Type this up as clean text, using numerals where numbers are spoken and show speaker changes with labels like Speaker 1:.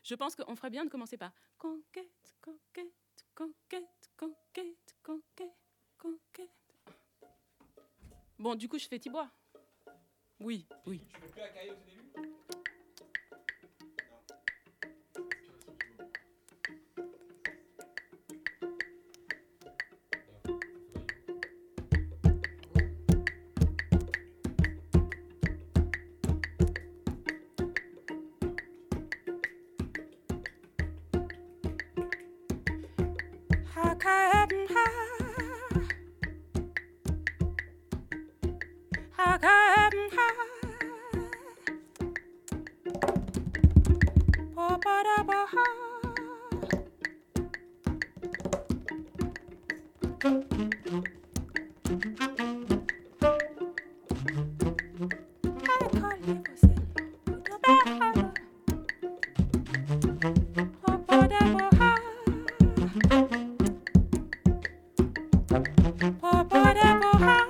Speaker 1: Je pense qu'on ferait bien de commencer par conquête, conquête, conquête, conquête, conquête, conquête. Bon, du coup, je fais Tibois. Oui, oui.
Speaker 2: Tu fais plus à cahier au début?
Speaker 3: Papa